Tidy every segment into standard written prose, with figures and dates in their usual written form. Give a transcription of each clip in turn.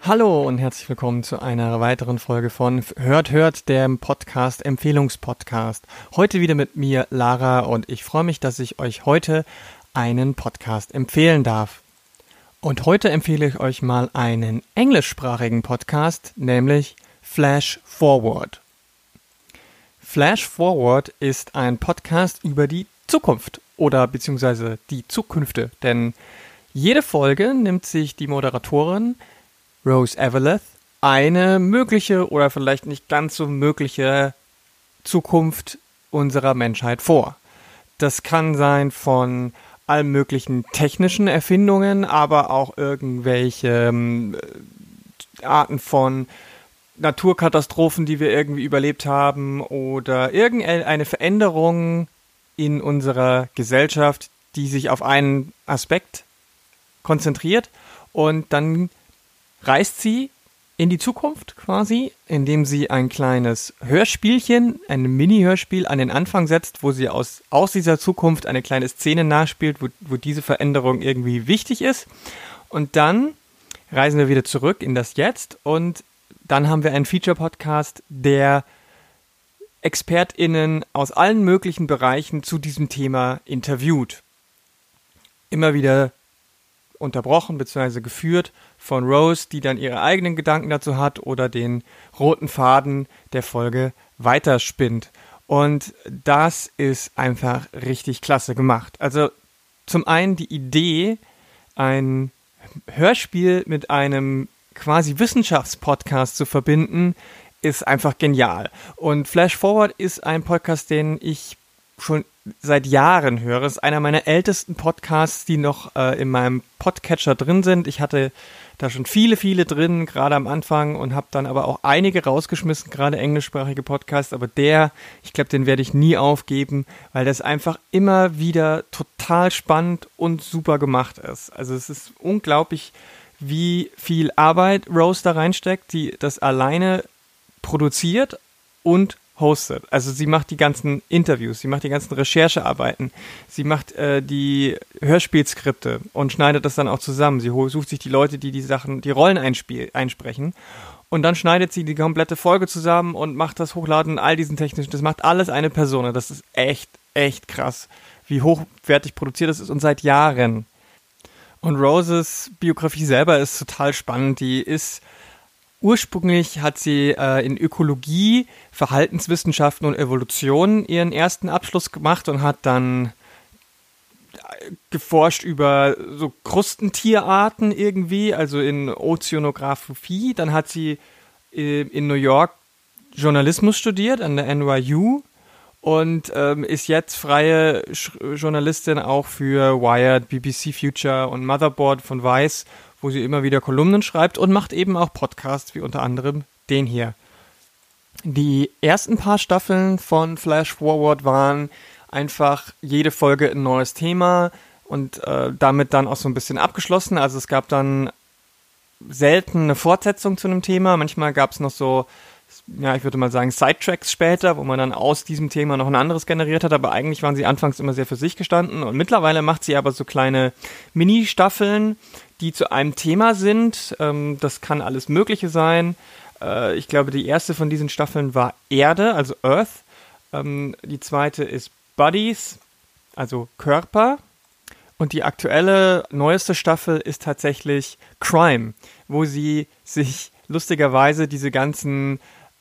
Hallo und herzlich willkommen zu einer weiteren Folge von Hört, dem Podcast, Empfehlungspodcast. Heute wieder mit mir, Lara, und ich freue mich, dass ich euch heute einen Podcast empfehlen darf. Und heute empfehle ich euch mal einen englischsprachigen Podcast, nämlich Flash Forward. Flash Forward ist ein Podcast über die Zukunft oder beziehungsweise die Zukünfte, denn jede Folge nimmt sich die Moderatorin Rose Eveleth eine mögliche oder vielleicht nicht ganz so mögliche Zukunft unserer Menschheit vor. Das kann sein von allen möglichen technischen Erfindungen, aber auch irgendwelche Arten von Naturkatastrophen, die wir irgendwie überlebt haben, oder irgendeine Veränderung in unserer Gesellschaft, die sich auf einen Aspekt konzentriert, und dann reist sie in die Zukunft quasi, indem sie ein kleines Hörspielchen, ein Mini-Hörspiel an den Anfang setzt, wo sie aus dieser Zukunft eine kleine Szene nachspielt, wo diese Veränderung irgendwie wichtig ist. Und dann reisen wir wieder zurück in das Jetzt, und dann haben wir einen Feature-Podcast, der ExpertInnen aus allen möglichen Bereichen zu diesem Thema interviewt. Immer wieder unterbrochen bzw. geführt von Rose, die dann ihre eigenen Gedanken dazu hat oder den roten Faden der Folge weiterspinnt. Und das ist einfach richtig klasse gemacht. Also zum einen die Idee, ein Hörspiel mit einem quasi Wissenschaftspodcast zu verbinden, ist einfach genial. Und Flash Forward ist ein Podcast, den ich schon seit Jahren höre. Es ist einer meiner ältesten Podcasts, die noch in meinem Podcatcher drin sind. Ich hatte da schon viele drin, gerade am Anfang, und habe dann aber auch einige rausgeschmissen, gerade englischsprachige Podcasts. Aber ich glaube, den werde ich nie aufgeben, weil das einfach immer wieder total spannend und super gemacht ist. Also es ist unglaublich, wie viel Arbeit Rose da reinsteckt, die das alleine produziert und hostet. Also sie macht die ganzen Interviews, sie macht die ganzen Recherchearbeiten, sie macht die Hörspielskripte und schneidet das dann auch zusammen. Sie sucht sich die Leute, die die Rollen einsprechen, und dann schneidet sie die komplette Folge zusammen und macht das Hochladen, all diesen technischen, das macht alles eine Person. Das ist echt krass, wie hochwertig produziert das ist, und seit Jahren. Und Roses Biografie selber ist total spannend. Ursprünglich hat sie in Ökologie, Verhaltenswissenschaften und Evolution ihren ersten Abschluss gemacht und hat dann geforscht über so Krustentierarten irgendwie, also in Ozeanographie. Dann hat sie in New York Journalismus studiert an der NYU und ist jetzt freie Journalistin auch für Wired, BBC Future und Motherboard von Vice, wo sie immer wieder Kolumnen schreibt, und macht eben auch Podcasts, wie unter anderem den hier. Die ersten paar Staffeln von Flash Forward waren einfach jede Folge ein neues Thema und damit dann auch so ein bisschen abgeschlossen. Also es gab dann selten eine Fortsetzung zu einem Thema. Manchmal gab es noch so, ja, ich würde mal sagen, Sidetracks später, wo man dann aus diesem Thema noch ein anderes generiert hat, aber eigentlich waren sie anfangs immer sehr für sich gestanden, und mittlerweile macht sie aber so kleine Mini-Staffeln, die zu einem Thema sind. Das kann alles Mögliche sein. Ich glaube, die erste von diesen Staffeln war Erde, also Earth. Die zweite ist Bodies, also Körper. Und die aktuelle, neueste Staffel ist tatsächlich Crime, wo sie sich lustigerweise diese ganzen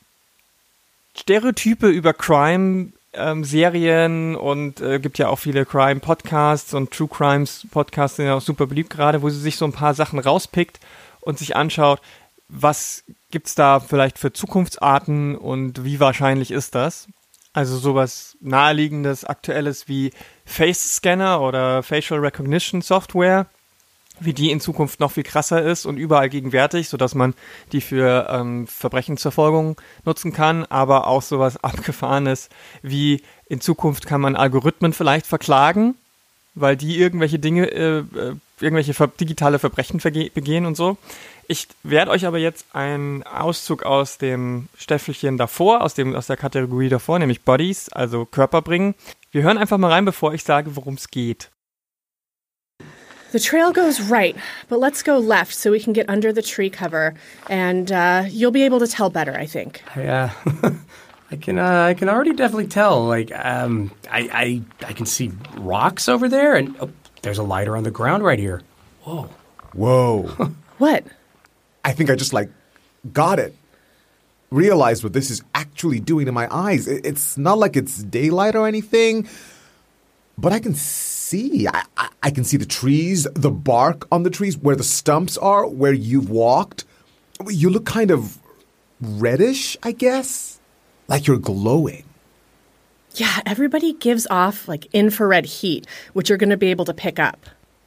Stereotype über Crime Serien und gibt ja auch viele Crime-Podcasts und True Crimes-Podcasts, sind ja auch super beliebt gerade, wo sie sich so ein paar Sachen rauspickt und sich anschaut, was gibt's da vielleicht für Zukunftsarten und wie wahrscheinlich ist das? Also sowas Naheliegendes, Aktuelles wie Face-Scanner oder Facial Recognition Software, wie die in Zukunft noch viel krasser ist und überall gegenwärtig, sodass man die für Verbrechensverfolgung nutzen kann, aber auch sowas Abgefahrenes wie in Zukunft kann man Algorithmen vielleicht verklagen, weil die irgendwelche Dinge, digitale Verbrechen begehen und so. Ich werde euch aber jetzt einen Auszug aus dem Staffelchen davor, aus der Kategorie davor, nämlich Bodies, also Körper bringen. Wir hören einfach mal rein, bevor ich sage, worum es geht. The trail goes right, but let's go left so we can get under the tree cover, and you'll be able to tell better, I think. Yeah, I can already definitely tell. Like, I can see rocks over there, and there's a lighter on the ground right here. Whoa. What? I think I just, got it. Realized what this is actually doing to my eyes. It's not like it's daylight or anything, but I can see. I can see the trees, the bark on the trees, where the stumps are, where you've walked. You look kind of reddish, I guess. Like you're glowing. Yeah, everybody gives off, infrared heat, which you're going to be able to pick up.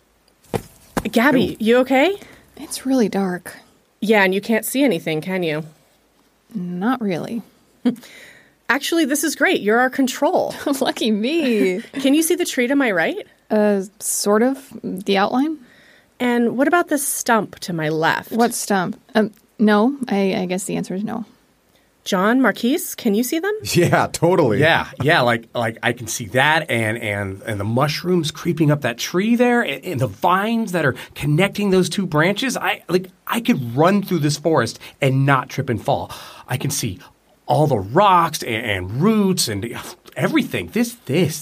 Gabby, you okay? It's really dark. Yeah, and you can't see anything, can you? Not really. Actually, this is great. You're our control. Lucky me. Can you see the tree to my right? Sort of. The outline? And what about this stump to my left? What stump? No. I guess the answer is no. John, Marquise, can you see them? Yeah, totally. Yeah, like I can see that, and the mushrooms creeping up that tree there, and the vines that are connecting those two branches. I could run through this forest and not trip and fall. I can see all the rocks and roots and everything. This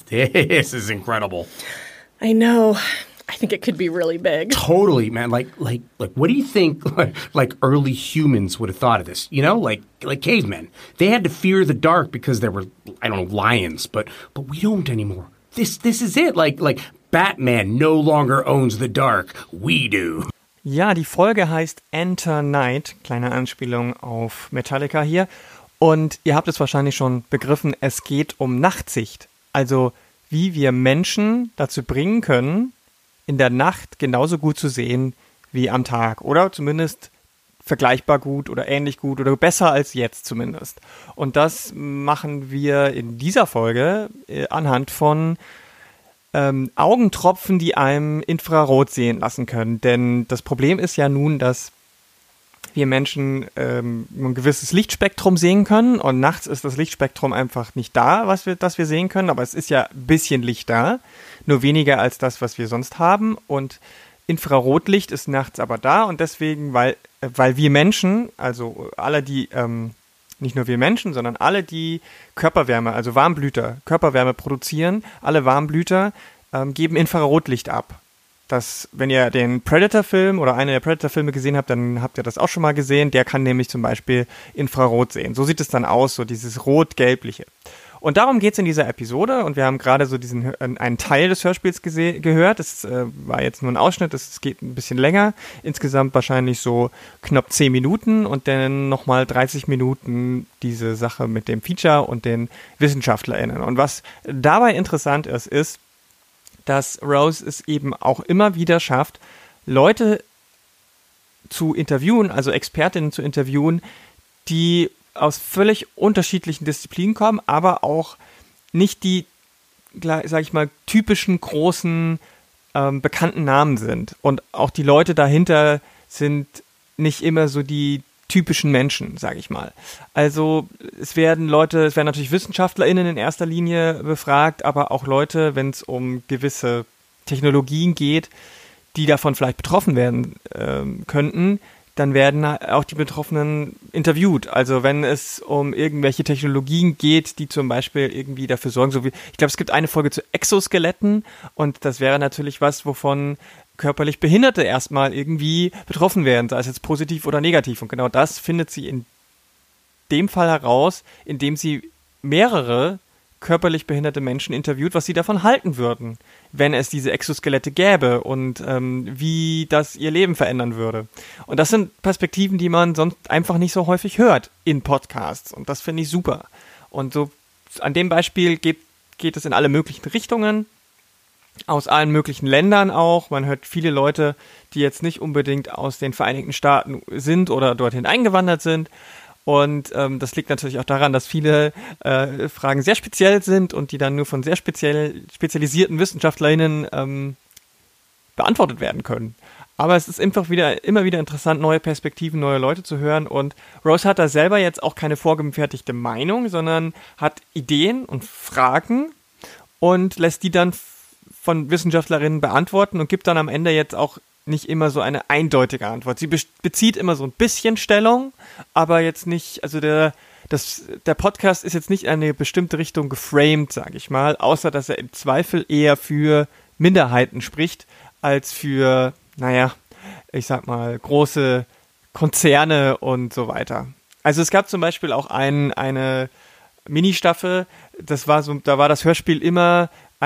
is incredible. I know. I think it could be really big. Totally, man. Like, what do you think? Like early humans would have thought of this? You know, like cavemen. They had to fear the dark because there were, I don't know, lions. But we don't anymore. This is it. Like Batman no longer owns the dark. We do. Ja, die Folge heißt Enter Night. Kleine Anspielung auf Metallica hier. Und ihr habt es wahrscheinlich schon begriffen. Es geht um Nachtsicht. Also wie wir Menschen dazu bringen können, in der Nacht genauso gut zu sehen wie am Tag oder zumindest vergleichbar gut oder ähnlich gut oder besser als jetzt zumindest. Und das machen wir in dieser Folge anhand von Augentropfen, die einem Infrarot sehen lassen können. Denn das Problem ist ja nun, dass wir Menschen ein gewisses Lichtspektrum sehen können und nachts ist das Lichtspektrum einfach nicht da, das wir sehen können, aber es ist ja ein bisschen Licht da, nur weniger als das, was wir sonst haben und Infrarotlicht ist nachts aber da und deswegen, weil wir Menschen, also alle die, nicht nur wir Menschen, sondern alle die Körperwärme, also Warmblüter, Körperwärme produzieren, alle Warmblüter geben Infrarotlicht ab. Das, wenn ihr den Predator-Film oder einen der Predator-Filme gesehen habt, dann habt ihr das auch schon mal gesehen. Der kann nämlich zum Beispiel Infrarot sehen. So sieht es dann aus, so dieses rot-gelbliche. Und darum geht es in dieser Episode und wir haben gerade so einen Teil des Hörspiels gehört. Das war jetzt nur ein Ausschnitt, es geht ein bisschen länger. Insgesamt wahrscheinlich so knapp 10 Minuten und dann nochmal 30 Minuten diese Sache mit dem Feature und den WissenschaftlerInnen. Und was dabei interessant ist, dass Rose es eben auch immer wieder schafft, Leute zu interviewen, also Expertinnen zu interviewen, die aus völlig unterschiedlichen Disziplinen kommen, aber auch nicht die, sag ich mal, typischen großen, bekannten Namen sind. Und auch die Leute dahinter sind nicht immer so die typischen Menschen, sage ich mal. Also es werden natürlich WissenschaftlerInnen in erster Linie befragt, aber auch Leute, wenn es um gewisse Technologien geht, die davon vielleicht betroffen werden könnten, dann werden auch die Betroffenen interviewt. Also wenn es um irgendwelche Technologien geht, die zum Beispiel irgendwie dafür sorgen, ich glaube, es gibt eine Folge zu Exoskeletten und das wäre natürlich was, wovon körperlich Behinderte erstmal irgendwie betroffen werden, sei es jetzt positiv oder negativ. Und genau das findet sie in dem Fall heraus, indem sie mehrere körperlich behinderte Menschen interviewt, was sie davon halten würden, wenn es diese Exoskelette gäbe und wie das ihr Leben verändern würde. Und das sind Perspektiven, die man sonst einfach nicht so häufig hört in Podcasts. Und das finde ich super. Und so an dem Beispiel geht es in alle möglichen Richtungen, aus allen möglichen Ländern auch. Man hört viele Leute, die jetzt nicht unbedingt aus den Vereinigten Staaten sind oder dorthin eingewandert sind. Und das liegt natürlich auch daran, dass viele Fragen sehr speziell sind und die dann nur von sehr spezialisierten WissenschaftlerInnen beantwortet werden können. Aber es ist immer wieder interessant, neue Perspektiven, neue Leute zu hören. Und Rose hat da selber jetzt auch keine vorgefertigte Meinung, sondern hat Ideen und Fragen und lässt die dann von Wissenschaftlerinnen beantworten und gibt dann am Ende jetzt auch nicht immer so eine eindeutige Antwort. Sie bezieht immer so ein bisschen Stellung, aber jetzt nicht, also der Podcast ist jetzt nicht in eine bestimmte Richtung geframed, sage ich mal, außer dass er im Zweifel eher für Minderheiten spricht, als für, naja, ich sag mal, große Konzerne und so weiter. Also es gab zum Beispiel auch eine Ministaffel, da war das Hörspiel immer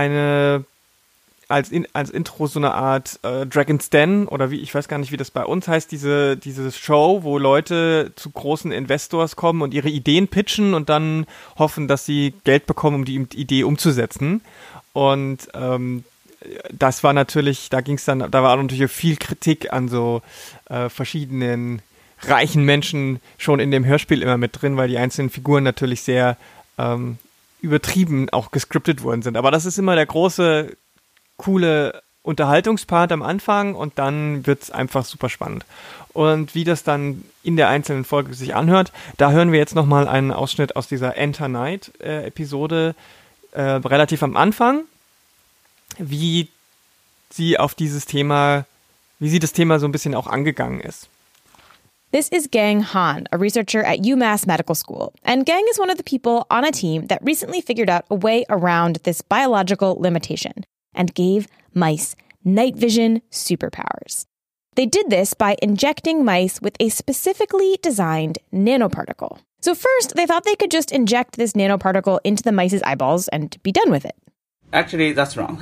als Intro so eine Art Dragon's Den oder ich weiß gar nicht, wie das bei uns heißt, diese Show, wo Leute zu großen Investors kommen und ihre Ideen pitchen und dann hoffen, dass sie Geld bekommen, um die Idee umzusetzen. Und das war natürlich, da war natürlich viel Kritik an so verschiedenen reichen Menschen schon in dem Hörspiel immer mit drin, weil die einzelnen Figuren natürlich sehr übertrieben auch gescriptet worden sind. Aber das ist immer der große, coole Unterhaltungspart am Anfang und dann wird's einfach super spannend. Und wie das dann in der einzelnen Folge sich anhört, da hören wir jetzt nochmal einen Ausschnitt aus dieser Enter Night Episode relativ am Anfang, wie sie das Thema so ein bisschen auch angegangen ist. This is Gang Han, a researcher at UMass Medical School. And Gang is one of the people on a team that recently figured out a way around this biological limitation and gave mice night vision superpowers. They did this by injecting mice with a specifically designed nanoparticle. So first, they thought they could just inject this nanoparticle into the mice's eyeballs and be done with it. Actually, that's wrong.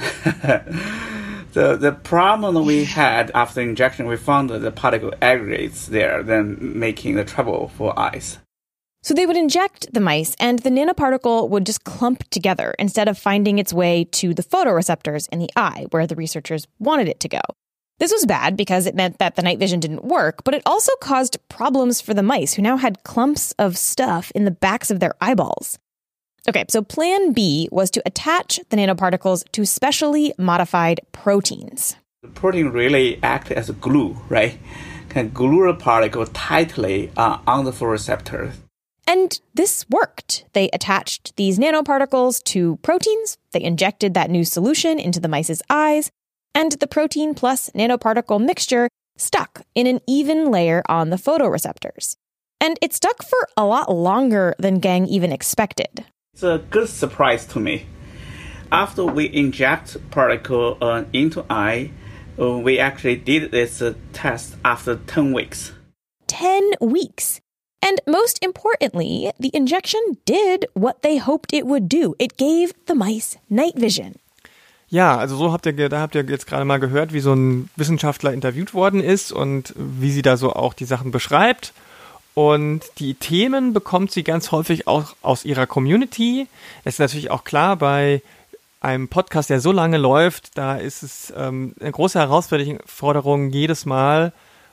The problem we had after injection, we found that the particle aggregates there, then making the trouble for eyes. So they would inject the mice, and the nanoparticle would just clump together instead of finding its way to the photoreceptors in the eye, where the researchers wanted it to go. This was bad because it meant that the night vision didn't work, but it also caused problems for the mice, who now had clumps of stuff in the backs of their eyeballs. Okay, so plan B was to attach the nanoparticles to specially modified proteins. The protein really acts as a glue, right? Can glue a particle tightly on the photoreceptor. And this worked. They attached these nanoparticles to proteins, they injected that new solution into the mice's eyes, and the protein plus nanoparticle mixture stuck in an even layer on the photoreceptors. And it stuck for a lot longer than Gang even expected. It's a good surprise to me. After we inject particle into eye, we actually did this test after 10 weeks. 10 weeks. And most importantly, the injection did what they hoped it would do. It gave the mice night vision. Ja, also da habt ihr jetzt gerade mal gehört, wie so ein Wissenschaftler interviewt worden ist und wie sie da so auch die Sachen beschreibt. Und die Themen bekommt sie ganz häufig auch aus ihrer Community. Das ist natürlich auch klar, bei einem Podcast, der so lange läuft, da ist es eine große Herausforderung, jedes Mal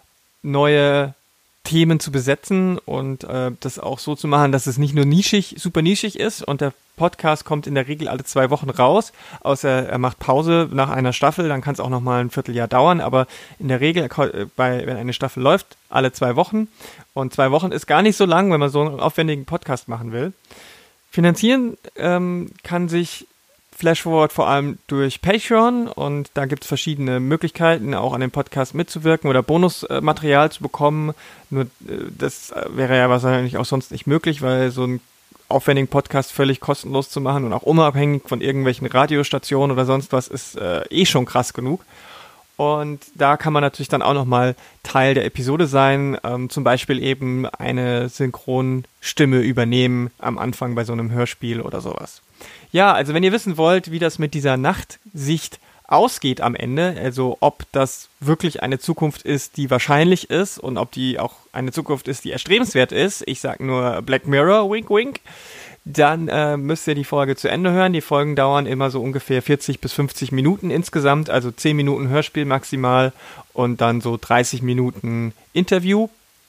neue Themen zu besetzen und das auch so zu machen, dass es nicht nur super nischig ist und der Podcast kommt in der Regel alle 2 Wochen raus, außer er macht Pause nach einer Staffel, dann kann es auch nochmal ein Vierteljahr dauern, aber in der Regel, wenn eine Staffel läuft, alle 2 Wochen und 2 Wochen ist gar nicht so lang, wenn man so einen aufwendigen Podcast machen will. Finanzieren kann sich Flashforward vor allem durch Patreon und da gibt es verschiedene Möglichkeiten, auch an dem Podcast mitzuwirken oder Bonusmaterial zu bekommen. Nur das wäre ja wahrscheinlich auch sonst nicht möglich, weil so einen aufwendigen Podcast völlig kostenlos zu machen und auch unabhängig von irgendwelchen Radiostationen oder sonst was ist schon krass genug. Und da kann man natürlich dann auch nochmal Teil der Episode sein, zum Beispiel eben eine Synchronstimme übernehmen am Anfang bei so einem Hörspiel oder sowas. Ja, also wenn ihr wissen wollt, wie das mit dieser Nachtsicht ausgeht am Ende, also ob das wirklich eine Zukunft ist, die wahrscheinlich ist und ob die auch eine Zukunft ist, die erstrebenswert ist, ich sag nur Black Mirror, wink wink, dann müsst ihr die Folge zu Ende hören. Die Folgen dauern immer so ungefähr 40 bis 50 Minuten insgesamt, also 10 Minuten Hörspiel maximal und dann so 30 Minuten Interview.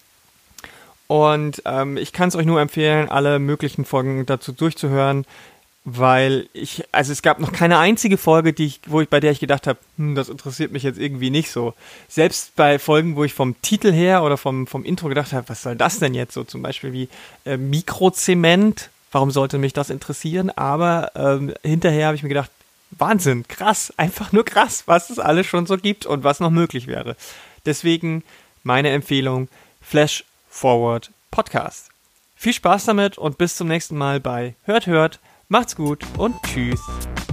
Und ich kann es euch nur empfehlen, alle möglichen Folgen dazu durchzuhören, weil es gab noch keine einzige Folge, bei der ich gedacht habe, das interessiert mich jetzt irgendwie nicht so. Selbst bei Folgen, wo ich vom Titel her oder vom Intro gedacht habe, was soll das denn jetzt so, zum Beispiel wie Mikrozement, warum sollte mich das interessieren? Aber hinterher habe ich mir gedacht, Wahnsinn, krass, einfach nur krass, was es alles schon so gibt und was noch möglich wäre. Deswegen meine Empfehlung, Flash Forward Podcast. Viel Spaß damit und bis zum nächsten Mal bei Hört, macht's gut und tschüss.